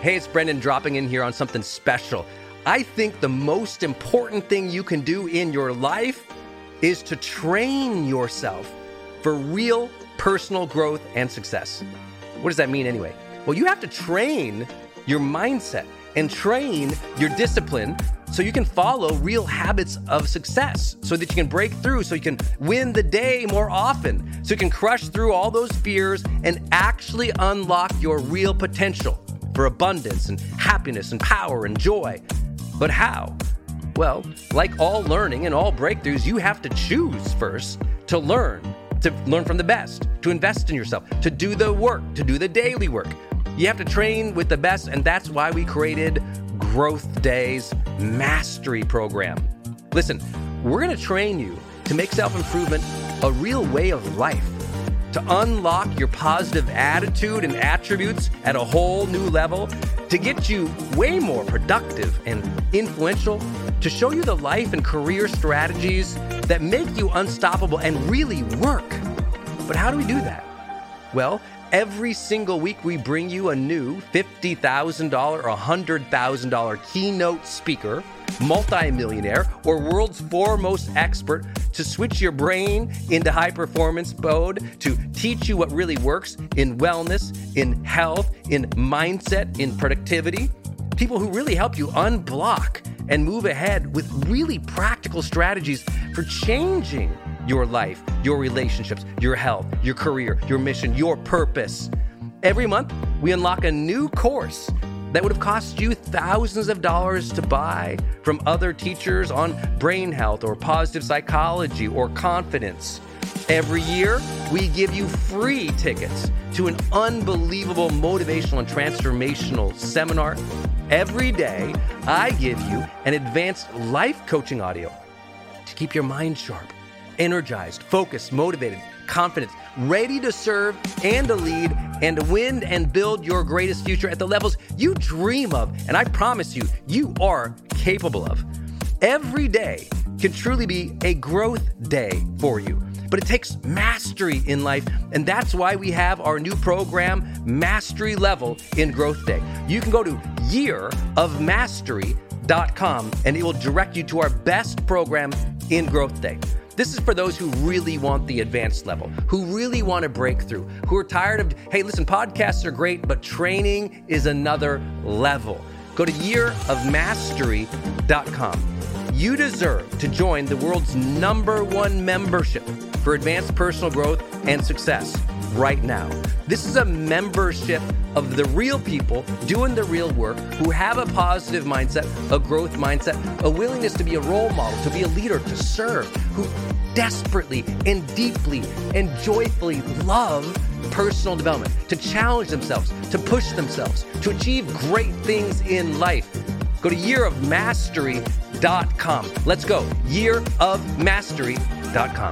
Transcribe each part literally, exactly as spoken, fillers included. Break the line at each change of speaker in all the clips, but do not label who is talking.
Hey, it's Brendan dropping in here on something special. I think the most important thing you can do in your life is to train yourself for real personal growth and success. What does that mean anyway? Well, you have to train your mindset and train your discipline so you can follow real habits of success, so that you can break through, so you can win the day more often, so you can crush through all those fears and actually unlock your real potential for abundance and happiness and power and joy. But how? Well, like all learning and all breakthroughs, you have to choose first to learn, to learn from the best, to invest in yourself, to do the work, to do the daily work. You have to train with the best, and that's why we created Growth Day's Mastery Program. Listen, we're going to train you to make self-improvement a real way of life, to unlock your positive attitude and attributes at a whole new level, to get you way more productive and influential, to show you the life and career strategies that make you unstoppable and really work. But how do we do that? Well, every single week we bring you a new fifty thousand dollars or one hundred thousand dollars keynote speaker, multimillionaire, or world's foremost expert to switch your brain into high performance mode, to teach you what really works in wellness, in health, in mindset, in productivity. People who really help you unblock and move ahead with really practical strategies for changing your life, your relationships, your health, your career, your mission, your purpose. Every month, we unlock a new course that would have cost you thousands of dollars to buy from other teachers on brain health or positive psychology or confidence. Every year, we give you free tickets to an unbelievable motivational and transformational seminar. Every day, I give you an advanced life coaching audio to keep your mind sharp, energized, focused, motivated, confident, ready to serve and to lead and to win and build your greatest future at the levels you dream of. And I promise you, you are capable of. Every day can truly be a growth day for you. But it takes mastery in life, and that's why we have our new program, Mastery Level in Growth Day. You can go to year of mastery dot com, and it will direct you to our best program in Growth Day. This is for those who really want the advanced level, who really want to break through, who are tired of, hey, listen, podcasts are great, but training is another level. Go to year of mastery dot com. You deserve to join the world's number one membership for advanced personal growth and success right now. This is a membership of the real people doing the real work, who have a positive mindset, a growth mindset, a willingness to be a role model, to be a leader, to serve, who desperately and deeply and joyfully love personal development, to challenge themselves, to push themselves, to achieve great things in life. Go to year of mastery dot com. Let's go. year of mastery dot com.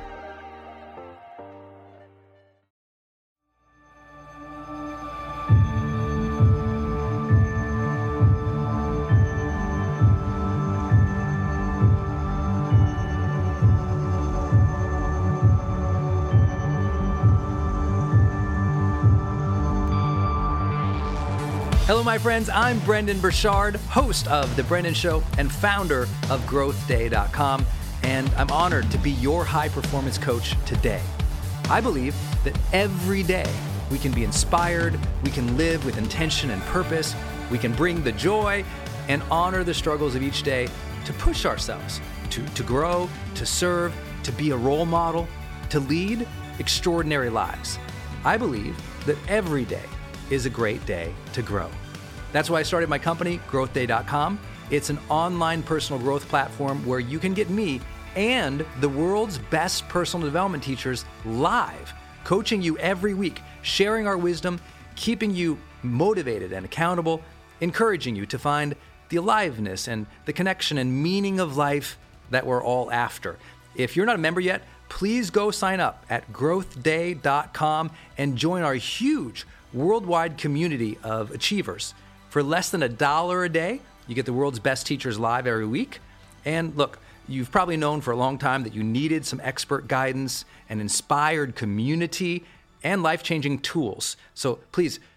Hello, my friends. I'm Brendan Burchard, host of The Brendan Show and founder of growth day dot com, and I'm honored to be your high-performance coach today. I believe that every day we can be inspired, we can live with intention and purpose, we can bring the joy and honor the struggles of each day to push ourselves, to, to grow, to serve, to be a role model, to lead extraordinary lives. I believe that every day is a great day to grow. That's why I started my company, growth day dot com. It's an online personal growth platform where you can get me and the world's best personal development teachers live, coaching you every week, sharing our wisdom, keeping you motivated and accountable, encouraging you to find the aliveness and the connection and meaning of life that we're all after. If you're not a member yet, please go sign up at growth day dot com and join our huge worldwide community of achievers. For less than a dollar a day, you get the world's best teachers live every week. And look, you've probably known for a long time that you needed some expert guidance, an inspired community, and life-changing tools. So please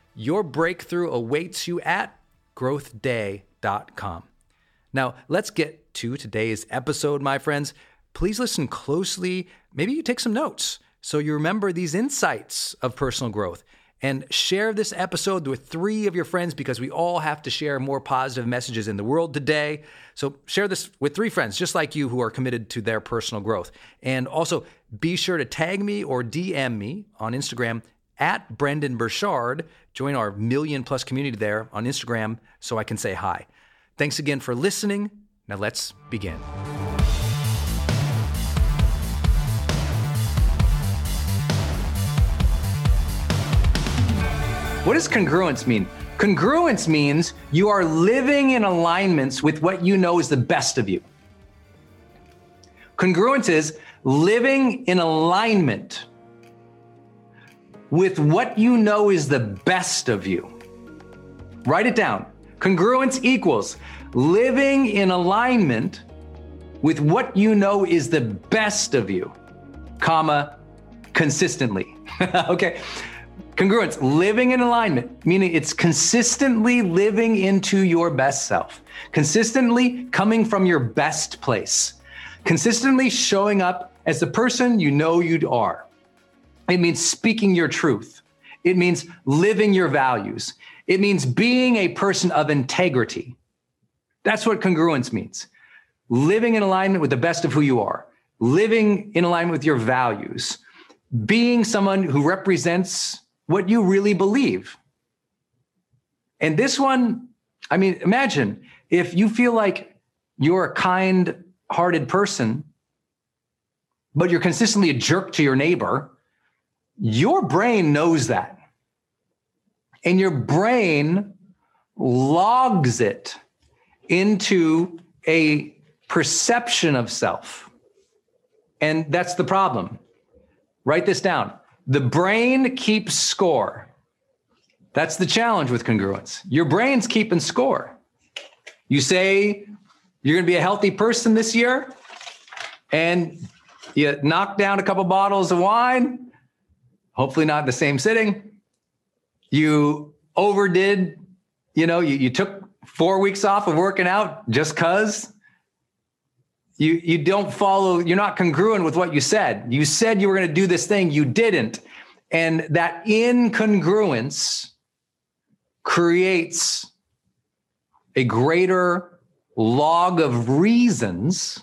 Your breakthrough awaits you at growth day dot com. Now, let's get to today's episode, my friends. Please listen closely. Maybe you take some notes so you remember these insights of personal growth. And share this episode with three of your friends, because we all have to share more positive messages in the world today. So share this with three friends just like you who are committed to their personal growth. And also be sure to tag me or D M me on Instagram at Brendon Burchard. Join our million plus community there on Instagram so I can say hi. Thanks again for listening. Now let's begin. What does congruence mean? Congruence means you are living in alignments with what you know is the best of you. Congruence is living in alignment with what you know is the best of you. Write it down. Congruence equals living in alignment with what you know is the best of you, comma, consistently. Okay. Congruence, living in alignment, meaning it's consistently living into your best self, consistently coming from your best place, consistently showing up as the person you know you are. It means speaking your truth. It means living your values. It means being a person of integrity. That's what congruence means. Living in alignment with the best of who you are, living in alignment with your values, being someone who represents what you really believe. And this one, I mean, imagine if you feel like you're a kind-hearted person, but you're consistently a jerk to your neighbor, your brain knows that. And your brain logs it into a perception of self. And that's the problem. Write this down. The brain keeps score. That's the challenge with congruence. Your brain's keeping score. You say you're going to be a healthy person this year, and you knock down a couple bottles of wine, hopefully not in the same sitting. You overdid, you know, you, you took four weeks off of working out just because. You, you don't follow, you're not congruent with what you said. You said you were going to do this thing, you didn't. And that incongruence creates a greater log of reasons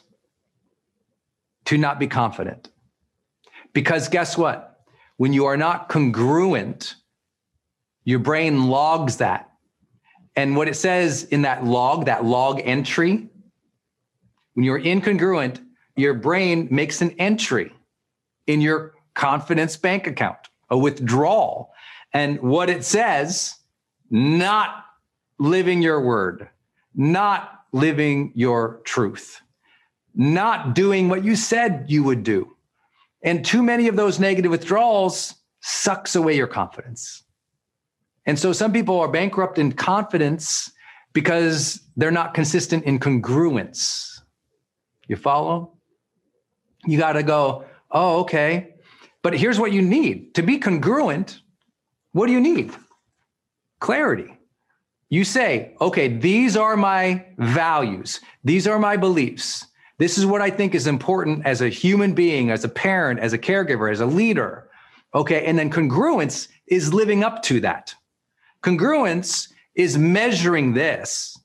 to not be confident. Because guess what? When you are not congruent, your brain logs that. And what it says in that log, that log entry, when you're incongruent, your brain makes an entry in your confidence bank account, a withdrawal. And what it says, not living your word, not living your truth, not doing what you said you would do. And too many of those negative withdrawals sucks away your confidence. And so some people are bankrupt in confidence because they're not consistent in congruence. You follow? You got to go, oh, okay. But here's what you need. To be congruent, what do you need? Clarity. You say, okay, these are my values. These are my beliefs. This is what I think is important as a human being, as a parent, as a caregiver, as a leader. Okay, and then congruence is living up to that. Congruence is measuring this.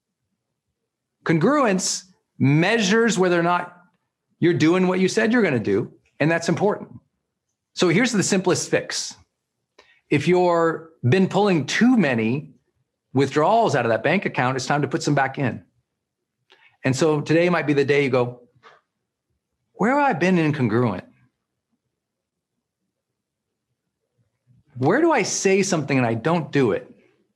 Congruence measures whether or not you're doing what you said you're going to do, and that's important. So here's the simplest fix. If you've been pulling too many withdrawals out of that bank account, it's time to put some back in. And so today might be the day you go, where have I been incongruent? Where do I say something and I don't do it?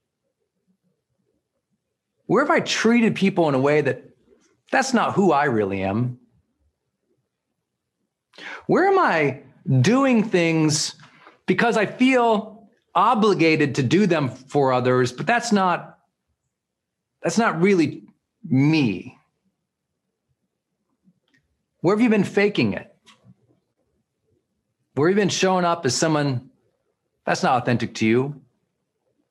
Where have I treated people in a way that that's not who I really am? Where am I doing things because I feel obligated to do them for others, but that's not, that's not really me? Where have you been faking it? Where have you been showing up as someone that's not authentic to you?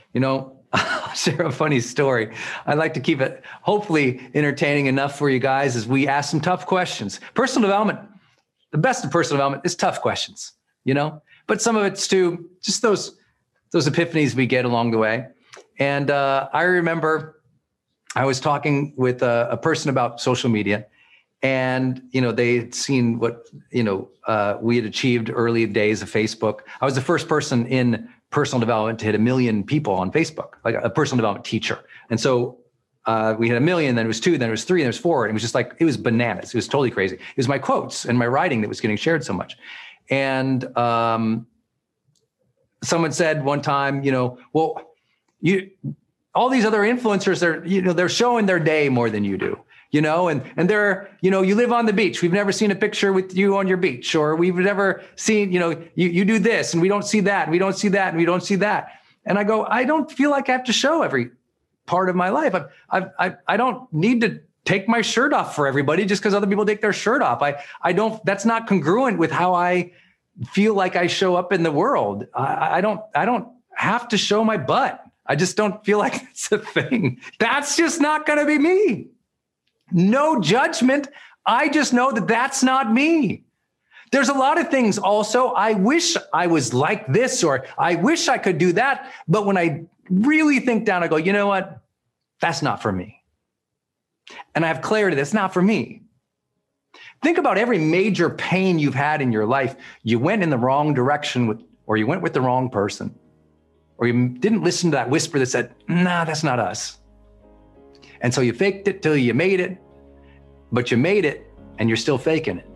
You know, I'll share a funny story. I like to keep it hopefully entertaining enough for you guys as we ask some tough questions. Personal development, the best of personal development is tough questions, you know, but some of it's too, just those, those epiphanies we get along the way. And uh, I remember I was talking with a, a person about social media, and, you know, they had seen what, you know, uh, we had achieved early days of Facebook. I was the first person in personal development to hit a million people on Facebook, like a personal development teacher. And so uh, we had a million, then it was two, then it was three, then it was four. And it was just like, it was bananas. It was totally crazy. It was my quotes and my writing that was getting shared so much. And um, someone said one time, you know, well, you, all these other influencers, they're, you know, they're showing their day more than you do. You know, and, and they're, you know, you live on the beach. We've never seen a picture with you on your beach, or we've never seen, you know, you, you do this and we don't see that. And we don't see that. And we don't see that. And I go, I don't feel like I have to show every part of my life. I, I, I, I don't need to take my shirt off for everybody just because other people take their shirt off. I, I don't, that's not congruent with how I feel like I show up in the world. I, I don't, I don't have to show my butt. I just don't feel like it's a thing. That's just not going to be me. No judgment. I just know that that's not me. There's a lot of things also, I wish I was like this, or I wish I could do that. But when I really think down, I go, you know what? That's not for me. And I have clarity that's not for me. Think about every major pain you've had in your life. You went in the wrong direction with, or you went with the wrong person, or you didn't listen to that whisper that said, nah, that's not us. And so you faked it till you made it, but you made it and you're still faking it.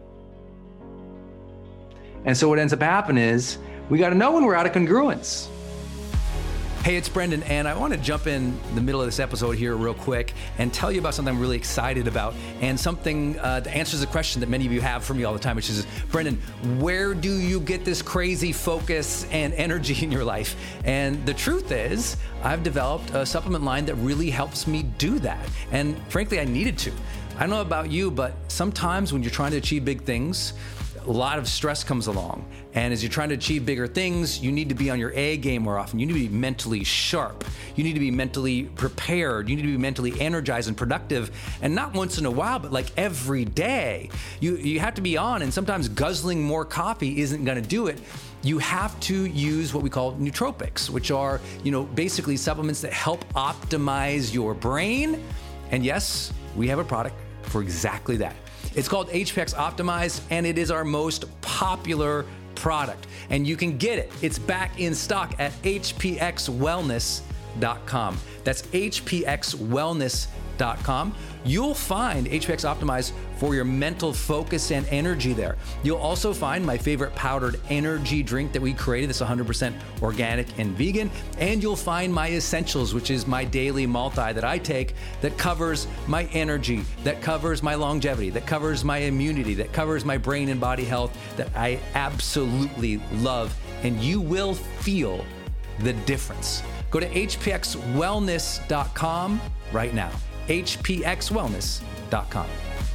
And so what ends up happening is we got to know when we're out of congruence.
Hey, it's Brendan, and I want to jump in the middle of this episode here real quick and tell you about something I'm really excited about, and something uh, that answers a question that many of you have for me all the time, which is, Brendan, where do you get this crazy focus and energy in your life? And the truth is, I've developed a supplement line that really helps me do that. And frankly, I needed to. I don't know about you, but sometimes when you're trying to achieve big things, a lot of stress comes along. And as you're trying to achieve bigger things, you need to be on your A game more often. You need to be mentally sharp. You need to be mentally prepared. You need to be mentally energized and productive. And not once in a while, but like every day. You, you have to be on, and sometimes guzzling more coffee isn't gonna do it. You have to use what we call nootropics, which are, you know, basically supplements that help optimize your brain. And yes, we have a product for exactly that. It's called H P X Optimized, and it is our most popular product. And you can get it. It's back in stock at H P X wellness dot com. That's H P X wellness dot com. You'll find H P X Optimized for your mental focus and energy there. You'll also find my favorite powdered energy drink that we created that's one hundred percent organic and vegan. And you'll find my essentials, which is my daily multi that I take that covers my energy, that covers my longevity, that covers my immunity, that covers my brain and body health, that I absolutely love. And you will feel the difference. Go to H P X wellness dot com right now. H P X wellness dot com.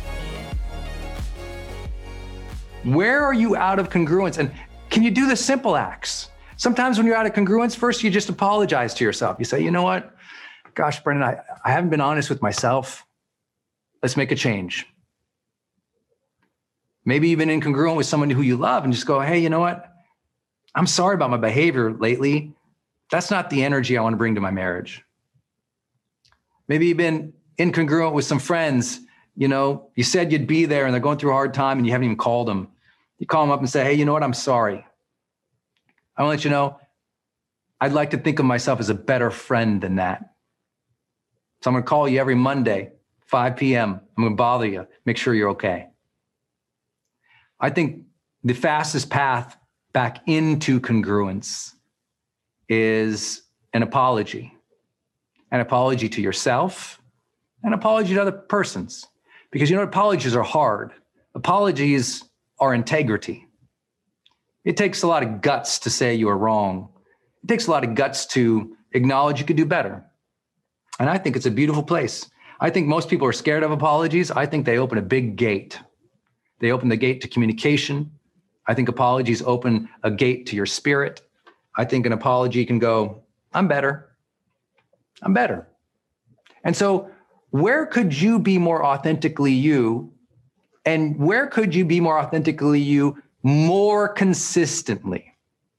Where are you out of congruence? And can you do the simple acts? Sometimes when you're out of congruence, first you just apologize to yourself. You say, you know what? Gosh, Brendan, I, I haven't been honest with myself. Let's make a change. Maybe you've been incongruent with someone who you love, and just go, hey, you know what? I'm sorry about my behavior lately. That's not the energy I want to bring to my marriage. Maybe you've been incongruent with some friends. You know, you said you'd be there and they're going through a hard time and you haven't even called them. You call them up and say, hey, you know what? I'm sorry. I want to let you know, I'd like to think of myself as a better friend than that. So I'm going to call you every Monday, five p.m. I'm going to bother you, make sure you're okay. I think the fastest path back into congruence is an apology. An apology to yourself, an apology to other persons. Because you know, apologies are hard. Apologies are integrity. It takes a lot of guts to say you are wrong. It takes a lot of guts to acknowledge you could do better. And I think it's a beautiful place. I think most people are scared of apologies. I think they open a big gate. They open the gate to communication. I think apologies open a gate to your spirit. I think an apology can go, I'm better.
I'm better. And so where could you be more authentically you? And where could you be more authentically you more consistently?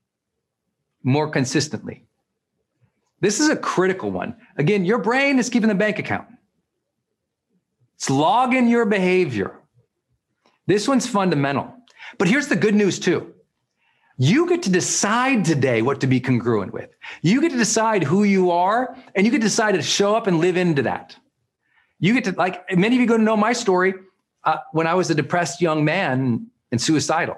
More consistently. This is a critical one. Again, your brain is keeping the bank account. It's logging your behavior. This one's fundamental. But here's the good news too. You get to decide today what to be congruent with. You get to decide who you are, and you get to decide to show up and live into that. You get to, like, many of you go to know my story. Uh, when I was a depressed young man and suicidal,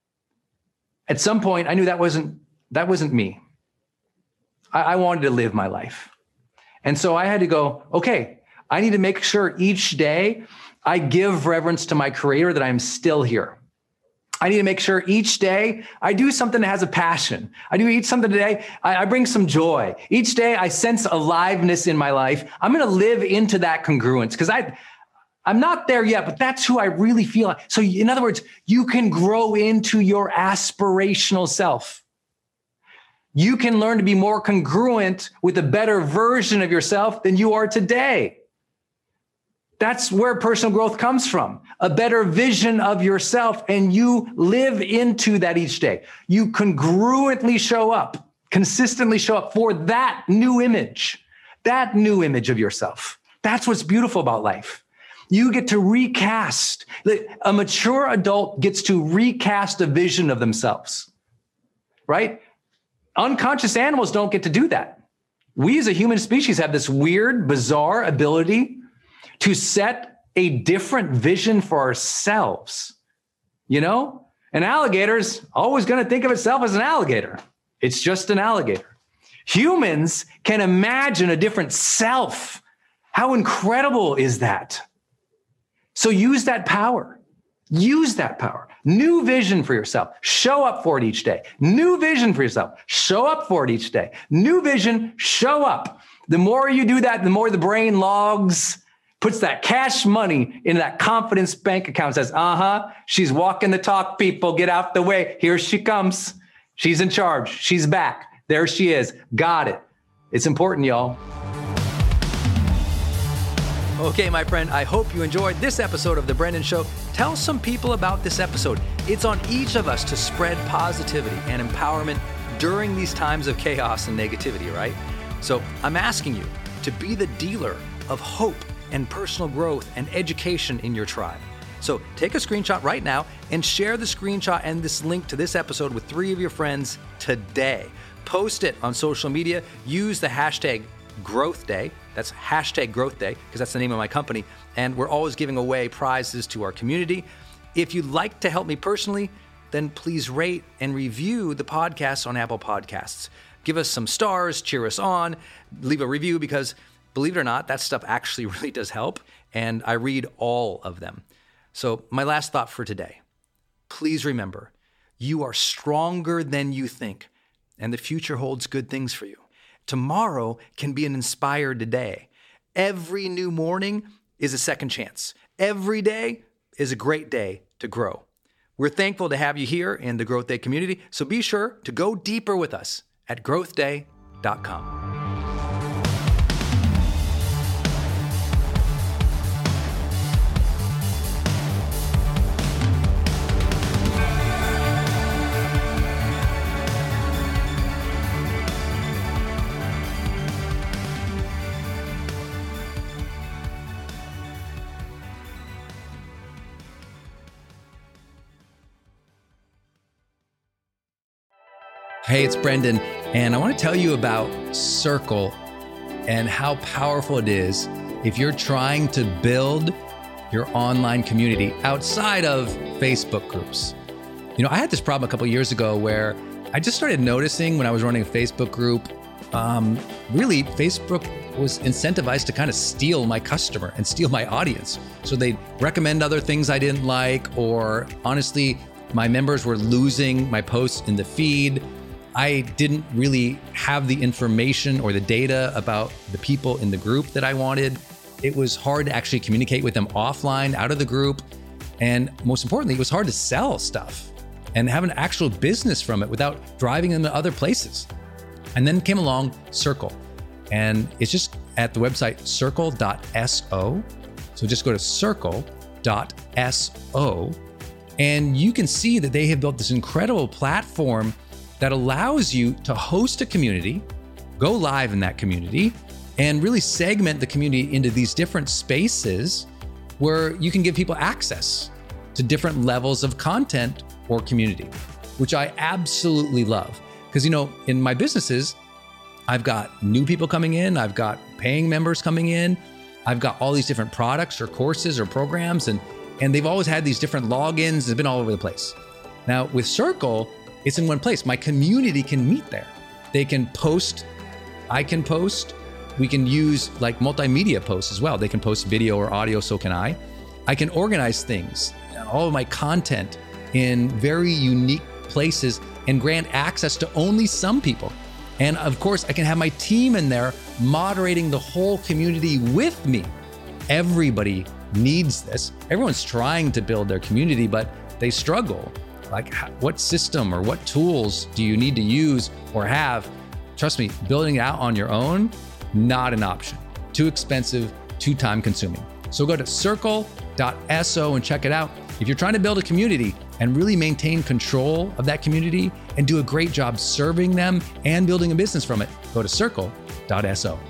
at some point I knew that wasn't that wasn't me. I, I wanted to live my life, and so I had to go. Okay, I need to make sure each day I give reverence to my Creator, that I'm still here. I need to make sure each day I do something that has a passion. I do eat something today. I, I bring some joy. Each day I sense aliveness in my life. I'm going to live into that congruence because I. I'm not there yet, but that's who I really feel like. So in other words, you can grow into your aspirational self. You can learn to be more congruent with a better version of yourself than you are today. That's where personal growth comes from, a better vision of yourself, and you live into that each day. You congruently show up, consistently show up for that new image, that new image of yourself. That's what's beautiful about life. You get to recast. A mature adult gets to recast a vision of themselves, right? Unconscious animals don't get to do that. We as a human species have this weird, bizarre ability to set a different vision for ourselves. You know, an alligator's always going to think of itself as an alligator. It's just an alligator. Humans can imagine a different self. How incredible is that? So use that power. Use that power. New vision for yourself. Show up for it each day. New vision for yourself. Show up for it each day. New vision, show up. The more you do that, the more the brain logs, puts that cash money into that confidence bank account, says, uh-huh, she's walking the talk, people. Get out the way. Here she comes. She's in charge. She's back. There she is. Got it. It's important, y'all.
Okay, my friend, I hope you enjoyed this episode of The Brendon Show. Tell some people about this episode. It's on each of us to spread positivity and empowerment during these times of chaos and negativity, right? So I'm asking you to be the dealer of hope and personal growth and education in your tribe. So take a screenshot right now and share the screenshot and this link to this episode with three of your friends today. Post it on social media. Use the hashtag Growth Day. That's hashtag Growth Day, because that's the name of my company. And we're always giving away prizes to our community. If you'd like to help me personally, then please rate and review the podcast on Apple Podcasts. Give us some stars, cheer us on, leave a review, because believe it or not, that stuff actually really does help. And I read all of them. So my last thought for today, please remember, you are stronger than you think, and the future holds good things for you. Tomorrow can be an inspired day. Every new morning is a second chance. Every day is a great day to grow. We're thankful to have you here in the Growth Day community, so be sure to go deeper with us at growth day dot com.
Hey, it's Brendon, and I want to tell you about Circle and how powerful it is if you're trying to build your online community outside of Facebook groups. You know, I had this problem a couple of years ago where I just started noticing when I was running a Facebook group, um, really Facebook was incentivized to kind of steal my customer and steal my audience. So they'd recommend other things I didn't like, or honestly, my members were losing my posts in the feed. I didn't really have the information or the data about the people in the group that I wanted. It was hard to actually communicate with them offline, out of the group. And most importantly, it was hard to sell stuff and have an actual business from it without driving them to other places. And then came along Circle. And it's just at the website circle dot so. So just go to circle dot so, and you can see that they have built this incredible platform that allows you to host a community, go live in that community, and really segment the community into these different spaces where you can give people access to different levels of content or community, which I absolutely love. Because, you know, in my businesses, I've got new people coming in, I've got paying members coming in, I've got all these different products or courses or programs, and, and they've always had these different logins. They've been all over the place. Now with Circle, it's in one place. My community can meet there. They can post, I can post, we can use like multimedia posts as well. They can post video or audio, so can I. I can organize things, all of my content in very unique places and grant access to only some people. And of course, I can have my team in there moderating the whole community with me. Everybody needs this. Everyone's trying to build their community, but they struggle. Like, what system or what tools do you need to use or have? Trust me, building it out on your own, not an option. Too expensive, too time consuming. So go to circle dot so and check it out. If you're trying to build a community and really maintain control of that community and do a great job serving them and building a business from it, go to circle dot so.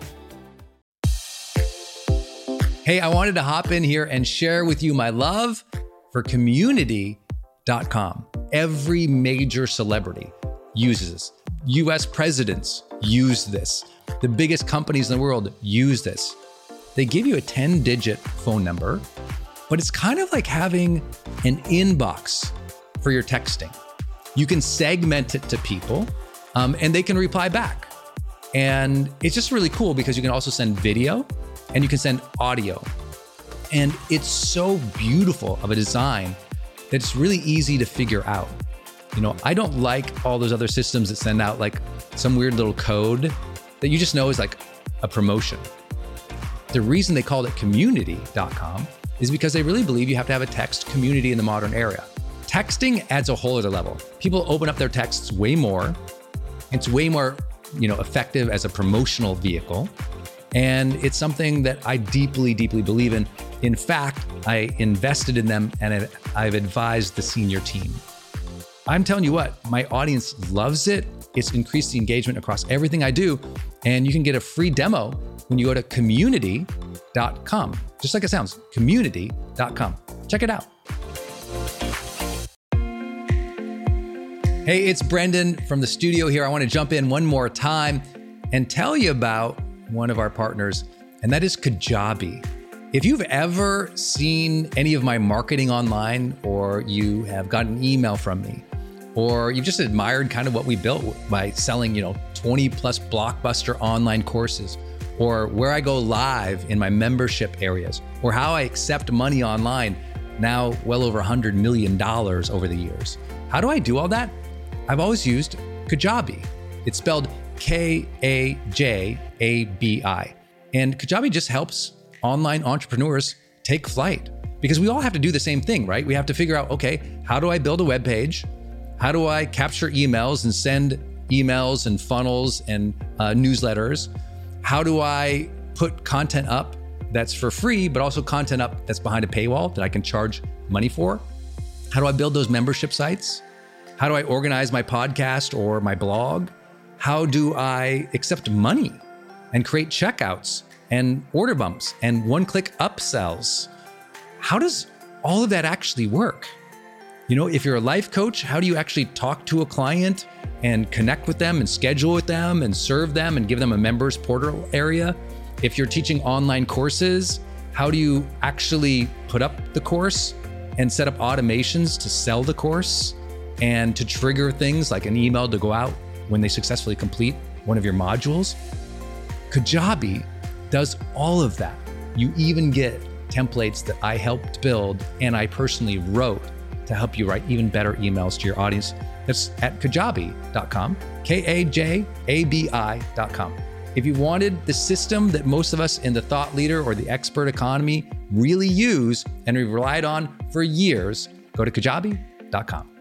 Hey, I wanted to hop in here and share with you my love for community dot com. Every major celebrity uses this. U S presidents use this. The biggest companies in the world use this. They give you a ten digit phone number, but it's kind of like having an inbox for your texting. You can segment it to people, um, and they can reply back. And it's just really cool because you can also send video and you can send audio. And it's so beautiful of a design that it's really easy to figure out. You know, I don't like all those other systems that send out like some weird little code that you just know is like a promotion. The reason they called it community dot com is because they really believe you have to have a text community in the modern era. Texting adds a whole other level. People open up their texts way more. It's way more, you know, effective as a promotional vehicle. And it's something that I deeply, deeply believe in. In fact, I invested in them and I've advised the senior team. I'm telling you what, my audience loves it. It's increased the engagement across everything I do. And you can get a free demo when you go to community dot com. Just like it sounds, community dot com. Check it out. Hey, it's Brendan from the studio here. I want to jump in one more time and tell you about one of our partners, and that is Kajabi. If you've ever seen any of my marketing online, or you have gotten an email from me, or you've just admired kind of what we built by selling, you know, twenty plus blockbuster online courses, or where I go live in my membership areas, or how I accept money online, now well over one hundred million dollars over the years. How do I do all that? I've always used Kajabi. It's spelled K A J A B I. And Kajabi just helps online entrepreneurs take flight, because we all have to do the same thing, right? We have to figure out, okay, how do I build a web page? How do I capture emails and send emails and funnels and uh, newsletters? How do I put content up that's for free, but also content up that's behind a paywall that I can charge money for? How do I build those membership sites? How do I organize my podcast or my blog? How do I accept money and create checkouts and order bumps and one-click upsells? How does all of that actually work? You know, if you're a life coach, how do you actually talk to a client and connect with them and schedule with them and serve them and give them a members portal area? If you're teaching online courses, how do you actually put up the course and set up automations to sell the course and to trigger things like an email to go out when they successfully complete one of your modules? Kajabi does all of that. You even get templates that I helped build and I personally wrote to help you write even better emails to your audience. That's at kajabi dot com, K A J A B I dot com. If you wanted the system that most of us in the thought leader or the expert economy really use and we've relied on for years, go to kajabi dot com.